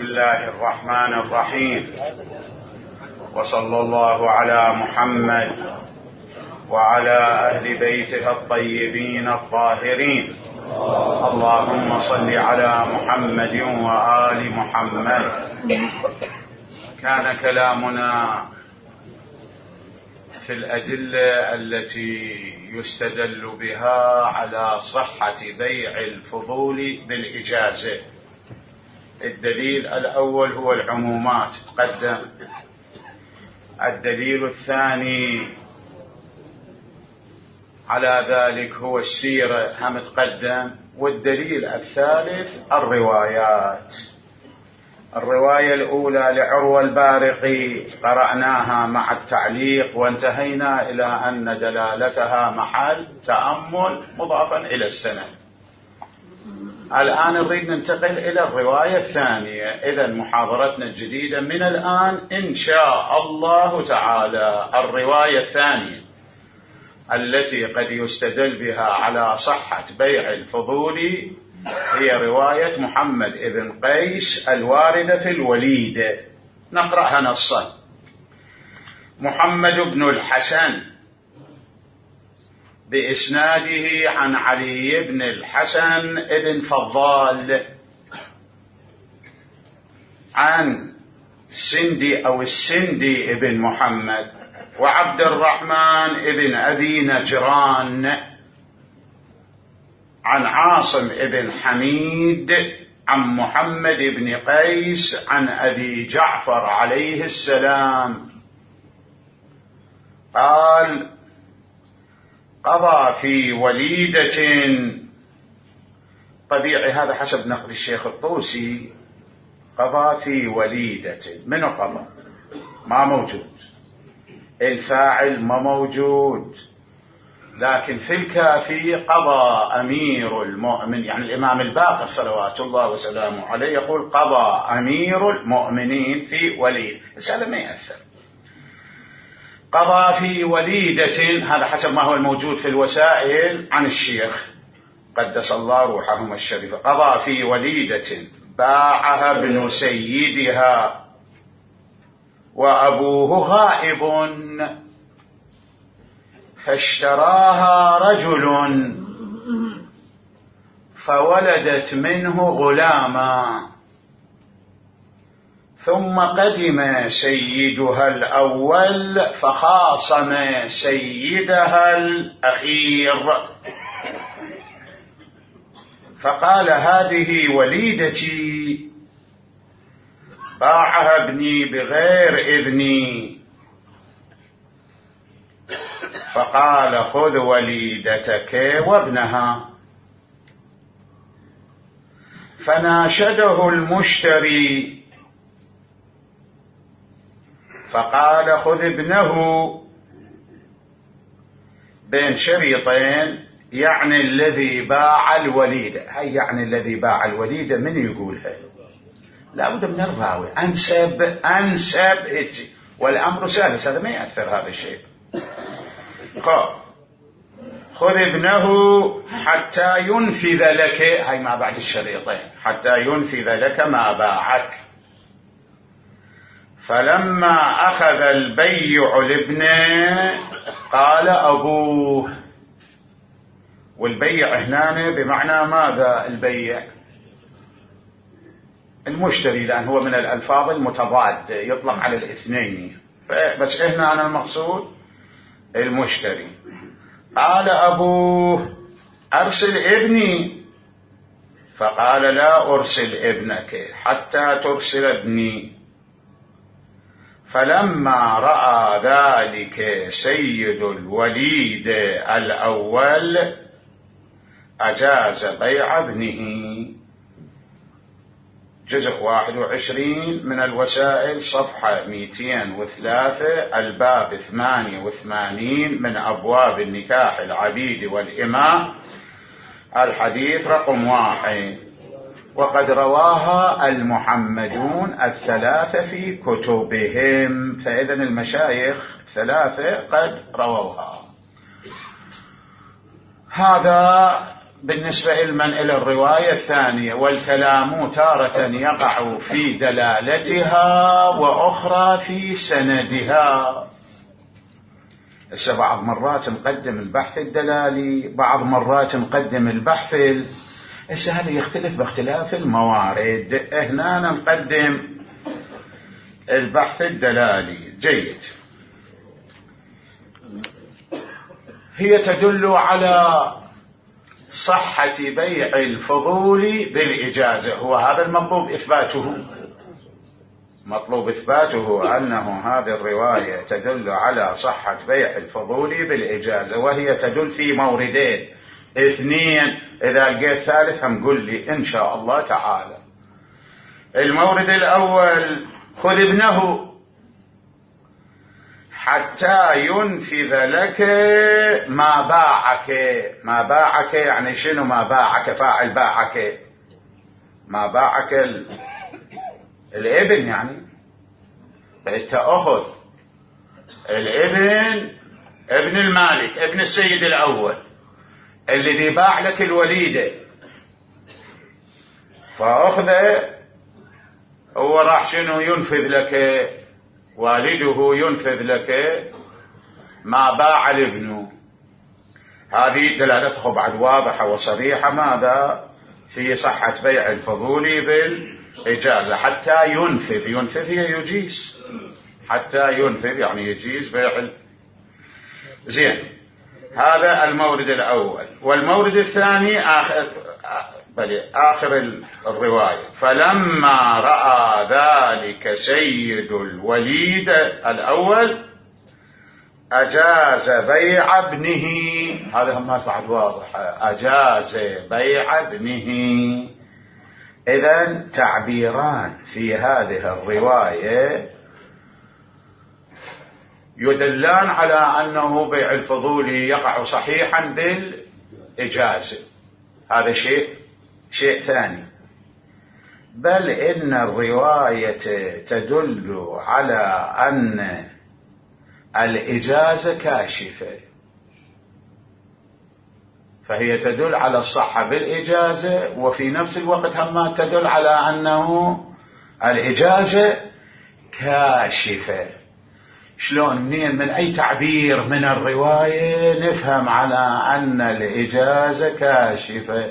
الله الرحمن الرحيم، وصلى الله على محمد وعلى أهل بيته الطيبين الطاهرين. اللهم صل على محمد وآل محمد. كان كلامنا في الأدلة التي يستدل بها على صحة بيع الفضول بالإجازة. الدليل الأول هو العمومات تقدم، الدليل الثاني على ذلك هو السيرة هم تقدم، والدليل الثالث الروايات. الرواية الأولى لعروة البارقي قرأناها مع التعليق وانتهينا إلى أن دلالتها محل تأمل مضافا إلى السند. الآن نريد ننتقل إلى الرواية الثانية. إذن محاضرتنا الجديدة من الآن إن شاء الله تعالى الرواية الثانية التي قد يستدل بها على صحة بيع الفضول هي رواية محمد بن قيس الواردة في الوليدة. نقرأها نصا. محمد بن الحسن بإسناده عن علي بن الحسن بن فضال عن سندي أو السندي بن محمد وعبد الرحمن بن أبي نجران عن عاصم بن حميد عن محمد بن قيس عن أبي جعفر عليه السلام قال: قضى في وليدة. طبيعي هذا حسب نقل الشيخ الطوسي. قضى في وليدة، منو قضى؟ ما موجود، الفاعل ما موجود، لكن في الكافي قضى أمير المؤمن، يعني الإمام الباقر صلوات الله وسلامه عليه يقول قضى أمير المؤمنين في وليد. هذا ما يأثر. قضى في وليدة، هذا حسب ما هو الموجود في الوسائل عن الشيخ قدس الله روحهم الشريفة. قضى في وليدة باعها ابن سيدها وأبوه غائب فاشتراها رجل فولدت منه غلاما، ثم قدم سيدها الأول فخاصم سيدها الأخير فقال: هذه وليدتي باعها ابني بغير إذني. فقال: خذ وليدتك وابنها. فناشده المشتري فقال: خذ ابنه. بين شريطين، يعني الذي باع الوليدة. هي يعني الذي باع الوليدة من يقولها؟ لا بد من الراوي. أنسب هيك، والأمر سالس، هذا ما يأثر هذا الشيء. خذ ابنه حتى ينفذ لك، هاي ما بعد الشريطين، حتى ينفذ لك ما باعك. فلما أخذ البيع لابنه قال أبوه. والبيع هنا بمعنى ماذا؟ البيع المشتري، لأن هو من الألفاظ المتضاد يطلق على الاثنين، بس هنا أنا المقصود المشتري. قال أبوه: أرسل ابني. فقال: لا أرسل ابنك حتى ترسل ابني. فلما رأى ذلك سيد الوليد الأول أجاز بيع ابنه. جزء 21 من الوسائل، صفحة 203، الباب 88 من أبواب النكاح العبيد والإماء، الحديث رقم 1. وقد رواها المحمدون الثلاثة في كتبهم، فإذن المشايخ 3 قد رووها. هذا بالنسبة لمن إلى الرواية الثانية: والكلام تارة يقع في دلالتها وأخرى في سندها. بعض مرات نقدم البحث الدلالي، بعض مرات نقدم البحث هذا يختلف باختلاف الموارد. هنا نقدم البحث الدلالي. جيد. هي تدل على صحة بيع الفضول بالإجازة، هو هذا المطلوب إثباته. مطلوب إثباته أنه هذه الرواية تدل على صحة بيع الفضول بالإجازة، وهي تدل في موردين اثنين، إذا لقيت ثالث نقول لي إن شاء الله تعالى. المورد الأول: خذ ابنه حتى ينفذ لك ما باعك. ما باعك يعني شنو؟ ما باعك فاعل باعك، ما باعك الابن، يعني فأنت أخذ الابن، ابن المالك، ابن السيد الأول الذي باع لك الوليدة، فأخذه هو راح شنو؟ ينفذ لك، والده ينفذ لك ما باع الابن. هذه دلالته بعد واضحة وصريحة ماذا؟ في صحة بيع الفضول بالإجازة. حتى ينفذ، ينفذ هي يجيز، حتى ينفذ يعني يجيز بيع. زين، هذا المورد الأول. والمورد الثاني آخر الرواية: فلما رأى ذلك سيد الوليد الأول أجاز بيع ابنه. هذا هم بعد واضح، أجاز بيع ابنه. إذن تعبيران في هذه الرواية يدلان على أنه بيع الفضول يقع صحيحا بالإجازة. هذا شيء ثاني. بل إن الرواية تدل على أن الإجازة كاشفة، فهي تدل على الصحة بالإجازة، وفي نفس الوقت هم تدل على أنه الإجازة كاشفة. شلون؟ من أي تعبير من الرواية نفهم على أن الإجازة كاشفة؟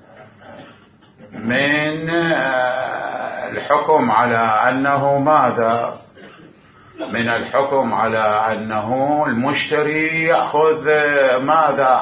من الحكم على أنه ماذا؟ من الحكم على أنه المشتري يأخذ ماذا؟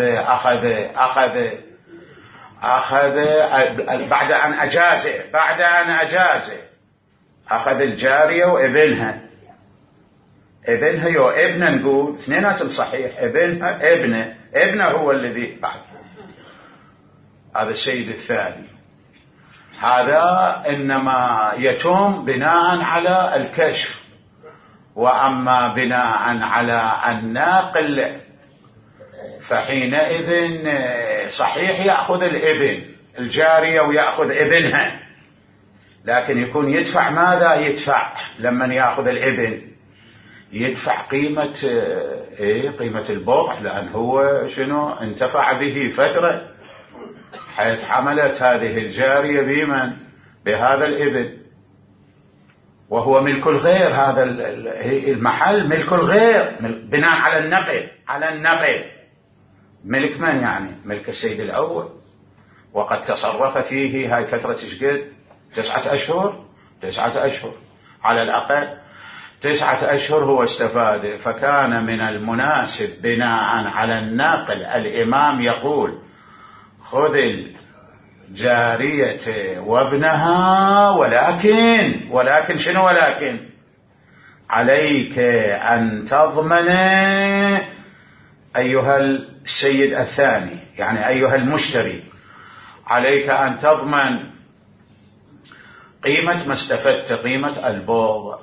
أخذ بعد أن أجازه أخذ الجارية وابنها. ابنها يو ابنه، نقول اثنيناتهم صحيح، ابنها ابنه هو الذي بعد. هذا السيد الثاني. هذا إنما يتم بناء على الكشف، وأما بناء على الناقل فحينئذ صحيح يأخذ الابن الجارية ويأخذ ابنها، لكن يكون يدفع ماذا؟ يدفع لمن يأخذ الابن يدفع قيمة قيمة البضع، لأن هو شنو؟ انتفع به فترة، حيث حملت هذه الجارية بمن؟ بهذا الابن، وهو ملك الغير. هذا المحل ملك الغير بناء على النقل. ملك من يعني؟ ملك السيد الأول، وقد تصرف فيه هاي فترة شقد 9 أشهر. 9 أشهر على الأقل، 9 أشهر هو استفاد. فكان من المناسب بناء على الناقل الإمام يقول: خذ الجارية وابنها، ولكن شنو؟ ولكن عليك أن تضمن أيها السيد الثاني، يعني أيها المشتري، عليك أن تضمن قيمة ما استفدت، قيمة البضع.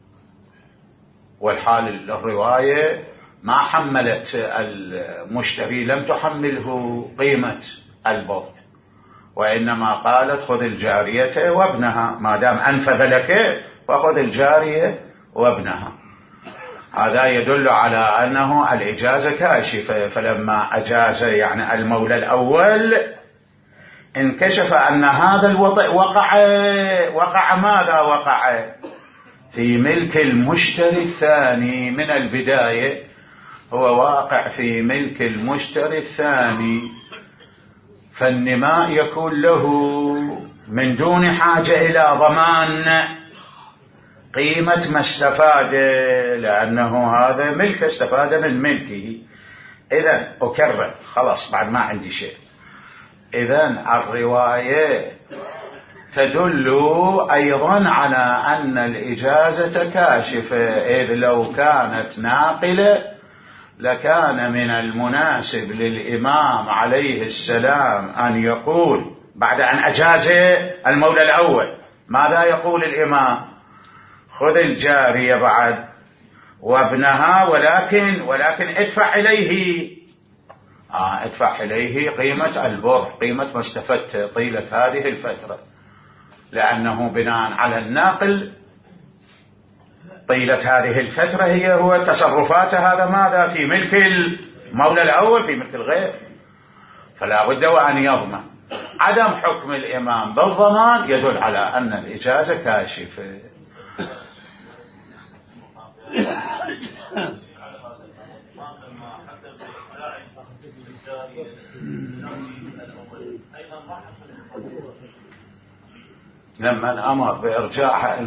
والحال الرواية ما حملت المشتري، لم تحمله قيمة البضع، وإنما قالت: خذ الجارية وابنها، ما دام أنفذ لك فخذ الجارية وابنها. هذا يدل على أنه الإجازة كاشفة. فلما أجاز يعني المولى الأول انكشف أن هذا الوطئ وقع ماذا وقع في ملك المشتري الثاني من البداية، هو واقع في ملك المشتري الثاني، فالنماء يكون له من دون حاجة إلى ضمان قيمة ما استفاد، لأنه هذا ملك استفاد من ملكه. إذن أكرر خلاص بعد ما عندي شيء. إذن الرواية تدل أيضا على أن الإجازة كاشفة، إذ لو كانت ناقلة لكان من المناسب للإمام عليه السلام أن يقول بعد أن أجاز المولى الأول ماذا يقول الإمام؟ خذ الجارية بعد وابنها، ولكن ادفع إليه قيمة البر، قيمة ما استفدت طيلة هذه الفترة، لأنه بناء على الناقل طيلة هذه الفترة هو تصرفات هذا ماذا في ملك المولى الأول، في ملك الغير، فلا بد وأن يضمن. عدم حكم الإمام بالضمان يدل على أن الإجازة كاشفة. لما أمر بإرجاعها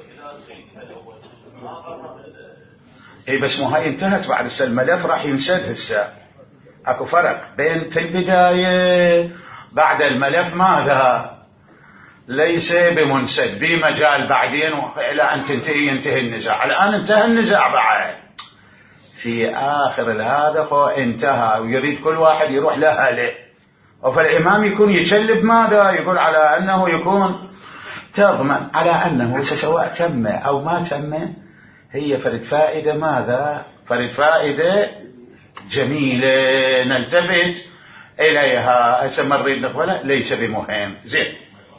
بس مو هاي انتهت بعد الملف راح ينسد هسه. اكو فرق بين في البداية بعد الملف ماذا ليس بمنسد بمجال بعدين إلى أن ينتهي النزاع. الآن انتهى النزاع بعد في آخر هذا انتهى ويريد كل واحد يروح لأهله، فالإمام يكون يشلب ماذا يقول على أنه يكون تضمن على أنه سواء تم أو ما تم هي فرد فائدة ماذا فرد فائدة جميلة نلتفت إليها. هسه مريد نقبلها ليس بمهم. زين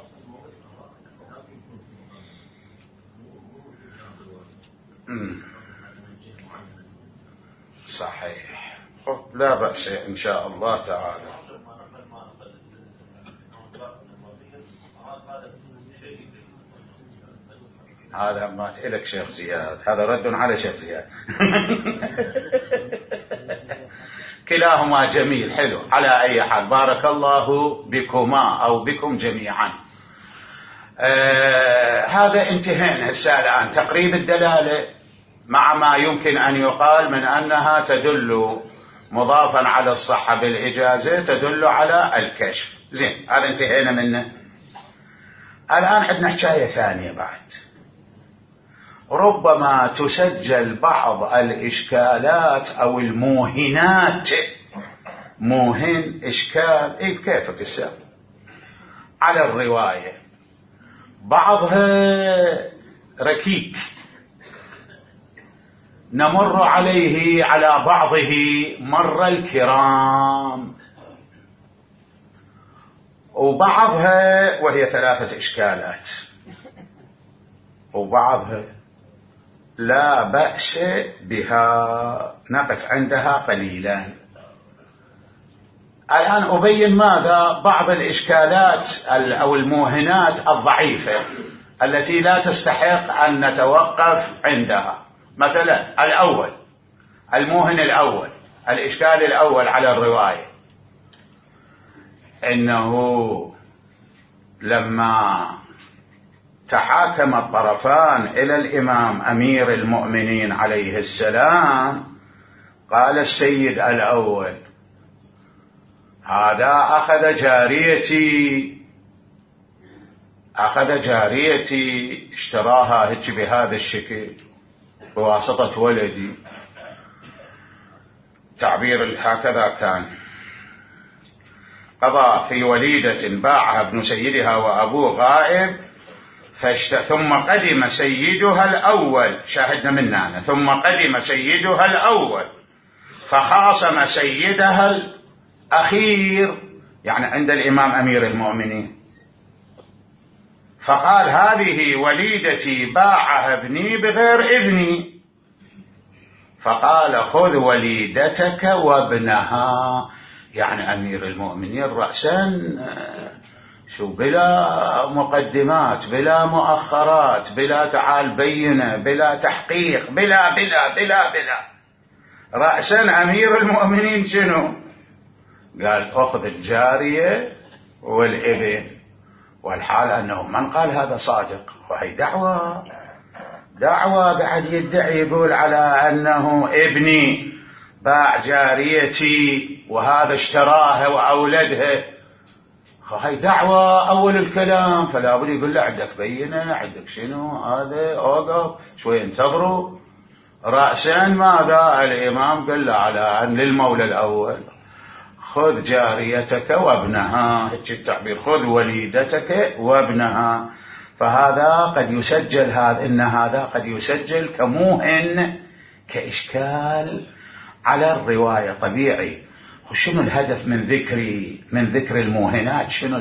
صحيح، لا بأس إن شاء الله تعالى. هذا ما إلك شيخ زياد، هذا رد على شيخ زياد. كلاهما جميل حلو. على أي حال بارك الله بكما أو بكم جميعا. هذا انتهينا هسه الآن تقريب الدلالة مع ما يمكن أن يقال من أنها تدل مضافا على الصحة بالإجازة تدل على الكشف. زين هذا انتهينا منه. الآن عندنا حكاية ثانية بعد. ربما تسجل بعض الإشكالات أو الموهنات، موهن إشكال بكيفك السابق على الرواية، بعضها ركيك نمر عليه على بعضه مر الكرام، وبعضها وهي 3 إشكالات، وبعضها لا بأس بها نقف عندها قليلا. الآن أبين ماذا بعض الإشكالات أو الموهنات الضعيفة التي لا تستحق أن نتوقف عندها. مثلا الأول، الموهن الأول، الإشكال الأول على الرواية، إنه لما تحاكم الطرفان إلى الإمام أمير المؤمنين عليه السلام قال السيد الأول هذا أخذ جاريتي اشتراها هيك بهذا الشكل بواسطة ولدي، تعبير هكذا كان، قضى في وليدة باعها ابن سيدها وأبوه غائب ثم قدم سيدها الأول، شاهدنا مننا، ثم قدم سيدها الأول فخاصم سيدها الأخير يعني عند الإمام أمير المؤمنين، فقال هذه وليدتي باعها ابني بغير إذني، فقال خذ وليدتك وابنها، يعني أمير المؤمنين رأسا بلا مقدمات، بلا مؤخرات، بلا تعال بينة، بلا تحقيق، بلا بلا بلا بلا، رأسا أمير المؤمنين شنو قال؟ أخذ الجارية والابن، والحال أنه من قال هذا صادق، وهي دعوة قاعد يدعي، يقول على أنه ابني باع جاريتي وهذا اشتراها وأولدها، هاي دعوة أول الكلام، فلا بد يقول له عندك بينة، عندك شنو هذا، أوقف شوي انتظروا. رأسا ماذا الإمام قال له على أن للمولى الأول خذ جاريتك وابنها، هيك التعبير، خذ وليدتك وابنها. فهذا قد يسجل، هذا قد يسجل كموهن، كإشكال على الرواية طبيعي. وشنو الهدف من ذكر الموهنات؟ شنو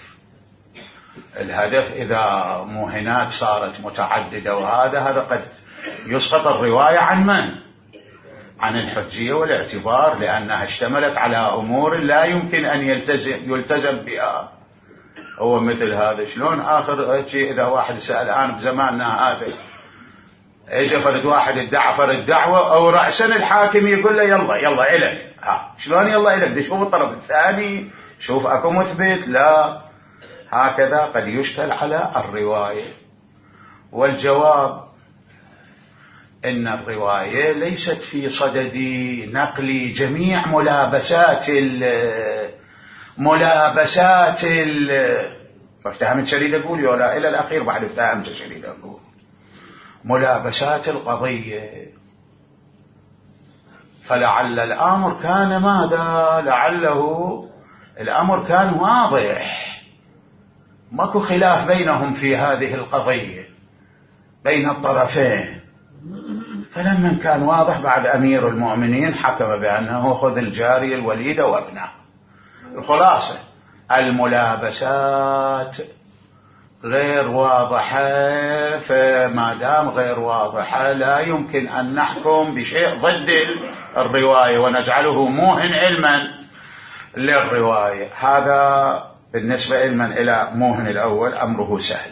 الهدف إذا موهنات صارت متعددة وهذا قد يسقط الرواية عن من؟ عن الحجية والاعتبار، لأنها اشتملت على أمور لا يمكن أن يلتزم بها. هو مثل هذا، شلون آخر شيء إذا واحد سأل الآن بزماننا هذا، إيش فرد واحد ادعى فرد دعوة، أو رأسا الحاكم يقول له يلا إلك، شلون يلا إلك؟ شوف الطرف الثاني، شوف أكو مثبت، لا، هكذا قد يشكل على الرواية. والجواب إن الرواية ليست في صدد نقل جميع ملابسات فافتهمت شريد أقول ولا إلى الأخير بعد افتهمت شريد أقول ملابسات القضية. فلعل الأمر كان ماذا؟ لعله الأمر كان واضح، ماكو خلاف بينهم في هذه القضية بين الطرفين. فلما كان واضح بعد أمير المؤمنين حكم بأنه خذ الجارية الوليدة وابنها. الخلاصة الملابسات غير واضحة، فما دام غير واضحة لا يمكن أن نحكم بشيء ضد الرواية ونجعله موهن علما للرواية. هذا بالنسبة علما إلى موهن الأول أمره سهل.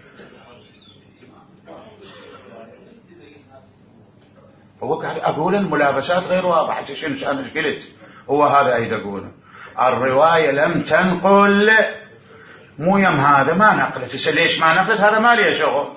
هو قاعد أقول الملابسات غير واضحة، شنو أنا قلت؟ هو هذا أيضا أقوله، الرواية لم تنقل، مو يم هذا ما نقلت، ليش ما نقلت؟ هذا ما ليه شغل.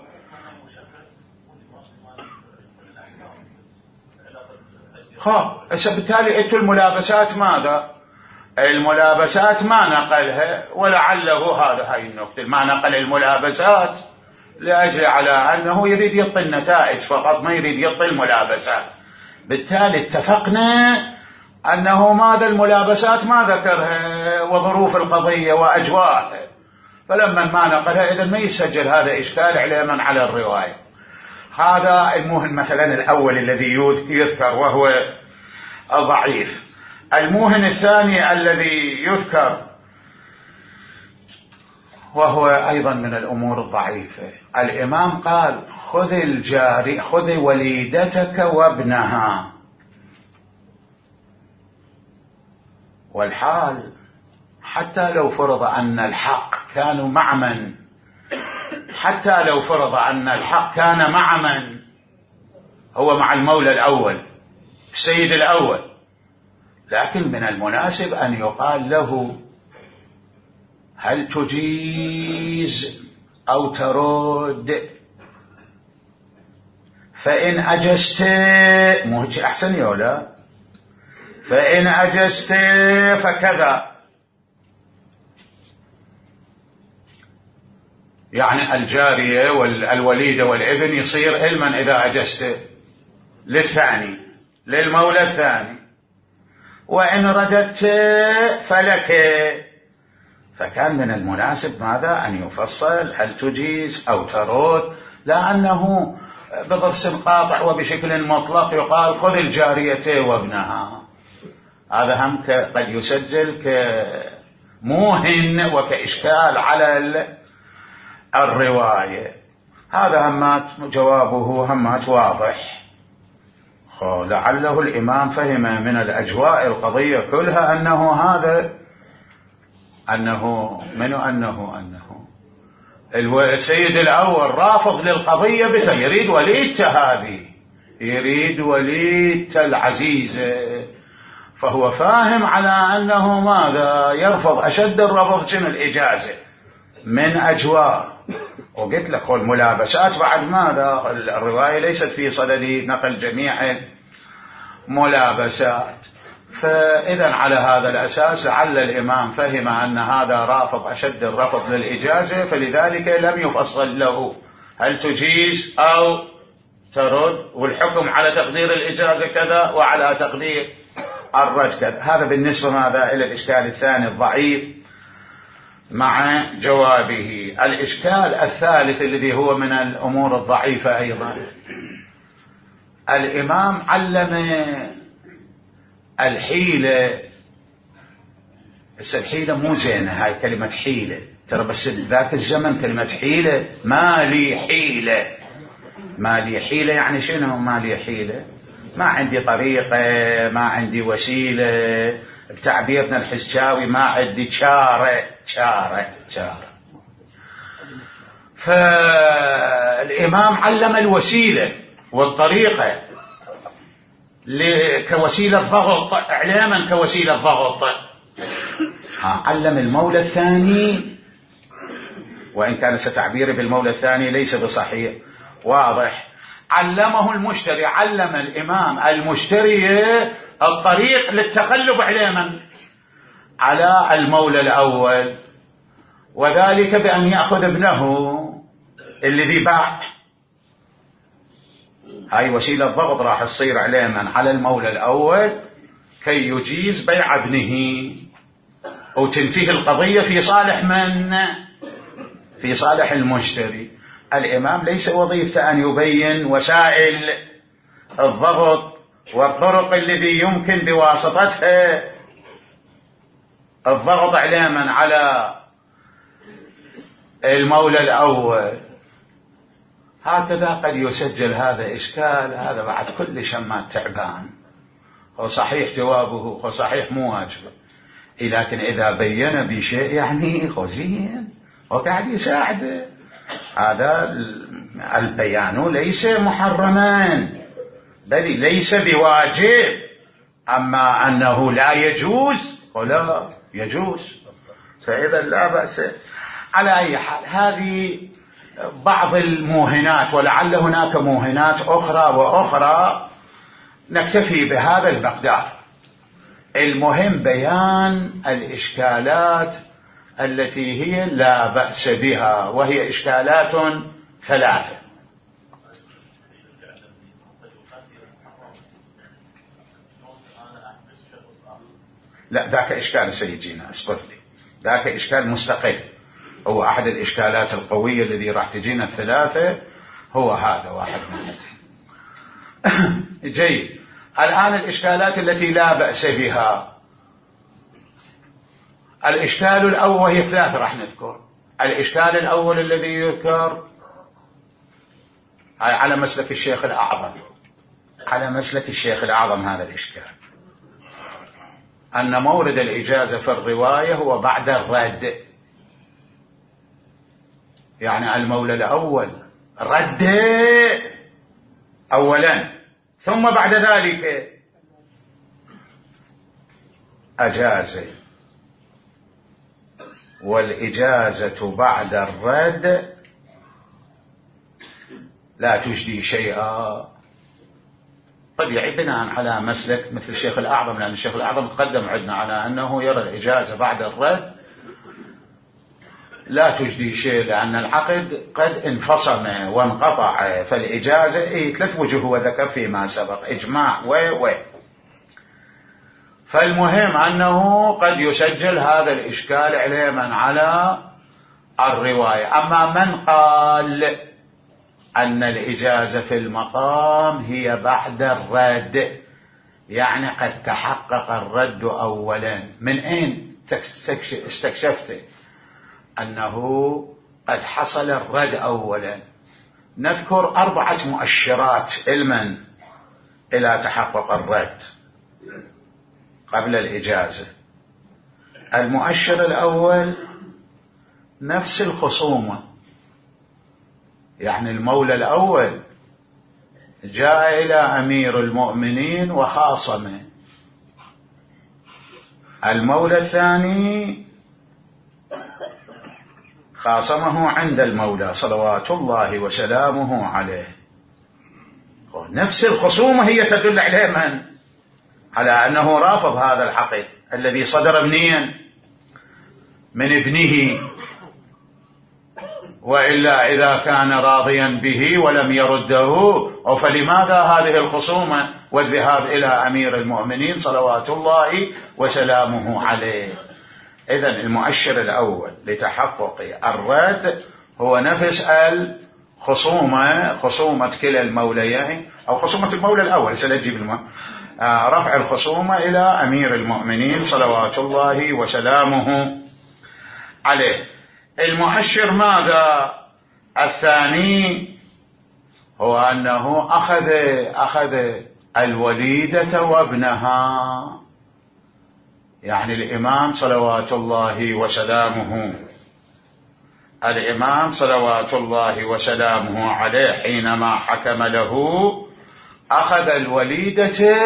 بالتالي انتوا الملابسات ماذا؟ الملابسات ما نقلها، ولعله هاي النقطة، ما نقل الملابسات لأجل على أنه يريد يعطي النتائج فقط، ما يريد يعطي الملابسات. بالتالي اتفقنا أنه ماذا الملابسات ما ذكرها وظروف القضية وأجواءها، فلما ما نقلها إذن ما يسجل هذا إشكال على من على الرواية. هذا الموهن مثلا الأول الذي يذكر وهو ضعيف. الموهن الثاني الذي يذكر وهو أيضا من الأمور الضعيفة، الإمام قال خذ وليدتك وابنها، والحال حتى لو فرض أن الحق كانوا مع من، حتى لو فرض أن الحق كان مع من، هو مع المولى الأول السيد الأول، لكن من المناسب أن يقال له هل تجيز أو ترد؟ فإن أجزت، مو أحسن يولا، فإن أجزت فكذا، يعني الجارية والوليدة والابن يصير علما إذا أجزت للثاني، للمولى الثاني، وإن رددت فلك. فكان من المناسب ماذا؟ أن يفصل هل تجيز أو ترد، لأنه بضرس قاطع وبشكل مطلق يقال خذ الجارية وابنها. هذا هم قد يسجل كموهن وكإشكال على الرواية. هذا همات جوابه همات واضح. لعله الإمام فهم من الأجواء القضية كلها أنه السيد الأول رافض للقضية يريد وليدته هذه، يريد وليدته العزيزة، فهو فاهم على أنه ماذا يرفض أشد الرفض شنو الإجازة من أجواء. وقلت لك الملابسات بعد ماذا، الرواية ليست في صدد نقل جميع ملابسات. فإذا على هذا الأساس لعل الإمام فهم أن هذا رافض أشد الرفض للإجازة، فلذلك لم يفصل له هل تجيز أو ترد، والحكم على تقدير الإجازة كذا وعلى تقدير الرد كذا. هذا بالنسبة ماذا إلى الإشكال الثاني الضعيف مع جوابه. الإشكال الثالث الذي هو من الأمور الضعيفة أيضا، الإمام علم الحيلة. بس الحيلة مو زينة، هاي كلمة حيلة ترى، بس ذاك الزمن كلمة حيلة ما لي حيلة. ما لي حيلة يعني شنو؟ ما لي حيلة ما عندي طريقة، ما عندي وسيلة، بتعبيرنا الحسجاوي ما عندي شارة. فالإمام علم الوسيلة والطريقة كوسيلة ضغط، إعلاما كوسيلة ضغط. علم المولى الثاني، وإن كان ستعبيري بالمولى الثاني ليس بصحيح واضح، علمه المشتري، علم الإمام المشتري الطريق للتغلب إعلاما على المولى الأول، وذلك بأن يأخذ ابنه الذي باع. هاي وسيلة ضغط راح تصير إعلاما على المولى الأول كي يجيز بيع ابنه، وتنتهي القضية في صالح من؟ في صالح المشتري. الإمام ليس وظيفته أن يبين وسائل الضغط والطرق الذي يمكن بواسطتها الضغط إعلاما على المولى الأول. هكذا قد يسجل هذا إشكال، هذا بعد كل شمات تعبان. هو صحيح جوابه، هو صحيح مو واجب، لكن إذا بين بشيء يعني خزين وقاعد يساعده. هذا البيان ليس محرما بل ليس بواجب، أما أنه لا يجوز ولا يجوز، فإذا لا بأس. على أي حال هذه بعض الموهنات، ولعل هناك موهنات أخرى نكتفي بهذا المقدار. المهم بيان الإشكالات التي هي لا بأس بها، وهي إشكالات ثلاثة. لا، ذاك إشكال سيجينا، اصبر لي، ذاك إشكال مستقل، هو أحد الإشكالات القوية الذي راح تجينا الثلاثة، هو هذا واحد منهم. جيد. الآن الإشكالات التي لا بأس بها، الإشكال الأول، وهي ثلاثة راح نذكر. الإشكال الأول الذي يذكر على مسلك الشيخ الأعظم، على مسلك الشيخ الأعظم هذا الإشكال، أن مورد الإجازة في الرواية هو بعد الرد، يعني المولى الأول رد أولا ثم بعد ذلك أجازه، والإجازة بعد الرد لا تجدي شيئا. طبيعي بناء على مسلك مثل الشيخ الأعظم، لأن الشيخ الأعظم تقدم عندنا على أنه يرى الإجازة بعد الرد لا تجدي شيء، لأن العقد قد انفصم وانقطع، فالإجازة ثلاث وجوه وذكر فيما سبق، إجماع فالمهم أنه قد يسجل هذا الإشكال علما على الرواية. أما من قال أن الإجازة في المقام هي بعد الرد، يعني قد تحقق الرد أولا، من أين استكشفت أنه قد حصل الرد أولا؟ نذكر 4 مؤشرات علما إلى تحقق الرد قبل الإجازة. المؤشر الأول نفس الخصومة، يعني المولى الأول جاء إلى أمير المؤمنين وخاصمه، المولى الثاني خاصمه عند المولى صلوات الله وسلامه عليه. نفس الخصومة هي تدل عليه من؟ على أنه رافض هذا العقد الذي صدر منين؟ من ابنه، وإلا إذا كان راضيا به ولم يرده فلماذا هذه الخصومة والذهاب إلى أمير المؤمنين صلوات الله وسلامه عليه؟ إذن المؤشر الأول لتحقق الرد هو نفس الخصومة، خصومة كلا الموليين أو خصومة المولى الأول سنجيب رفع الخصومة إلى أمير المؤمنين صلوات الله وسلامه عليه. المؤشر ماذا؟ الثاني هو أنه أخذ الوليدة وابنها، يعني الإمام صلوات الله وسلامه، الإمام صلوات الله وسلامه عليه حينما حكم له أخذ الوليدة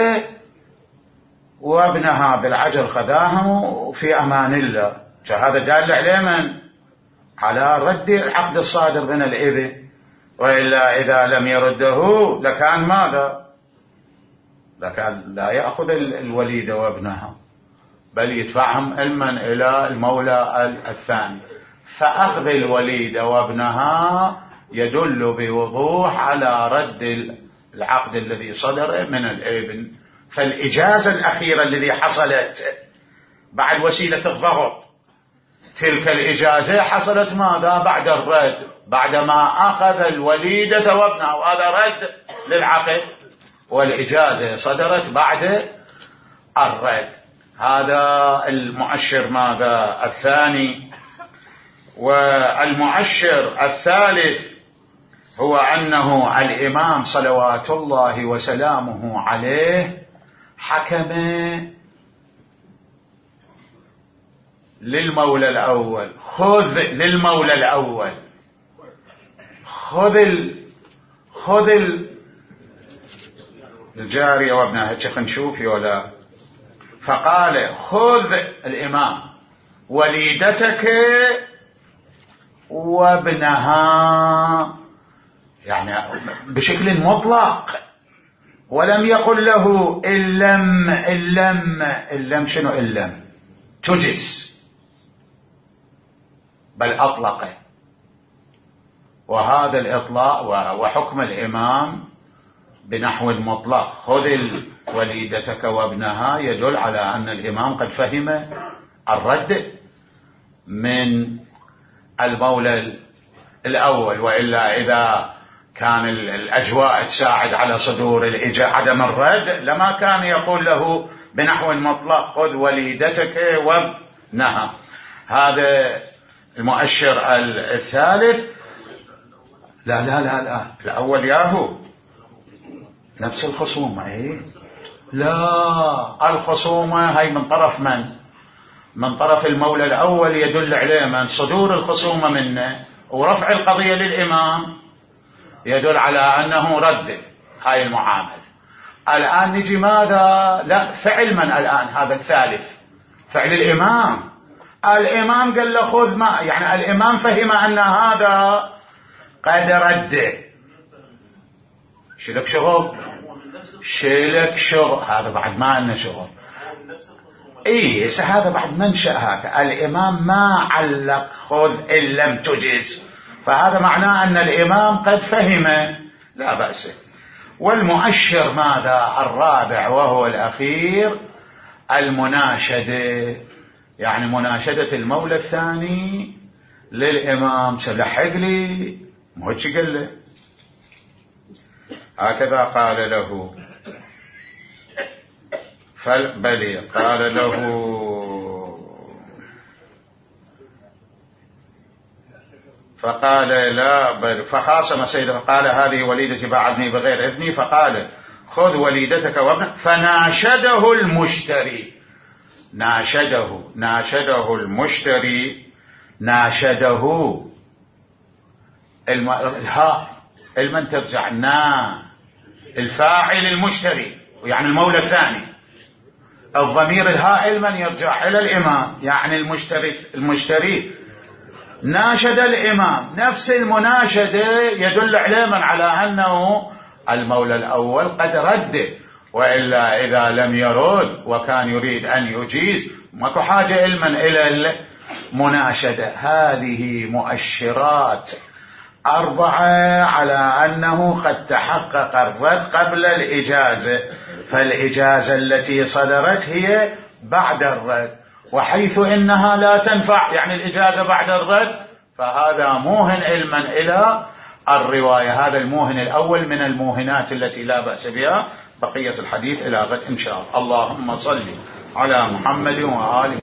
وابنها بالعجل، خذاهم في أمان الله. فهذا دال عليه من؟ على رد العقد الصادر من الإبن، وإلا إذا لم يرده لكان ماذا؟ لكان لا يأخذ الوليدة وابنها بل يدفعهم علما إلى المولى الثاني. فأخذ الوليدة وابنها يدل بوضوح على رد العقد الذي صدر من الابن. فالإجازة الأخيرة التي حصلت بعد وسيلة الضغط، تلك الإجازة حصلت ماذا؟ بعد الرد، بعدما أخذ الوليدة وابنها، وهذا رد للعقد، والإجازة صدرت بعد الرد. هذا المؤشر ماذا؟ الثاني. والمؤشر الثالث هو أنه الإمام صلوات الله وسلامه عليه حكم للمولى الأول، خذ للمولى الأول، خذ الجارية وابنها، هيك نشوف ولا؟ فقال خذ الإمام وليدتك وابنها، يعني بشكل مطلق، ولم يقل له إن لم شنو إن لم تجز، بل أطلقه. وهذا الإطلاق وحكم الإمام بنحو المطلق، خذ وليدتك وابنها، يدل على أن الإمام قد فهم الرد من المولى الأول، وإلا إذا كان الأجواء تساعد على صدور عدم الرد لما كان يقول له بنحو المطلق خذ وليدتك وابنها. هذا المؤشر الثالث. لا لا لا لا، الأول ياهو نفس الخصومة. إيه؟ لا، الخصومة هي من طرف من طرف المولى الأول، يدل عليه من صدور الخصومة منه، ورفع القضية للإمام يدل على أنه رد هاي المعاملة. الآن نجي ماذا؟ لا، فعل من الآن؟ هذا الثالث فعل الإمام. الإمام قال له خذ ما، يعني الإمام فهم أن هذا قد رد. شلك شغل، هذا بعد ما أنه شغل. إيه هذا بعد منشأ هذا. الإمام ما علق خذ إن لم تجز، فهذا معناه أن الإمام قد فهم، لا بأس. والمؤشر ماذا؟ الرابع وهو الأخير، المناشدة، يعني مناشدة المولى الثاني للإمام، سلحق لي، مهج قال له هكذا، قال له بلي، قال له فقال لا بل، فخاصم سيده، فقال هذه وليدتي بعدني بغير إذني، فقال خذ وليدتك وابنك. فناشده المشتري، ناشده المشتري، ناشده الهاء المن ترجع الفاعل المشتري يعني المولى الثاني. الضمير الهاء المن يرجع إلى الإمام يعني المشتري. ناشد الإمام، نفس المناشدة يدل عليه من على أنه المولى الأول قد رد، وإلا إذا لم يرد وكان يريد أن يجيز ماكو حاجة إلى المناشدة. هذه مؤشرات 4 على أنه قد تحقق الرد قبل الإجازة، فالإجازة التي صدرت هي بعد الرد، وحيث إنها لا تنفع يعني الإجازة بعد الرد، فهذا موهن علما إلى الرواية. هذا الموهن الأول من الموهنات التي لا بأس بها. بقية الحديث إلى غد إن شاء الله. اللهم صل على محمد وآله.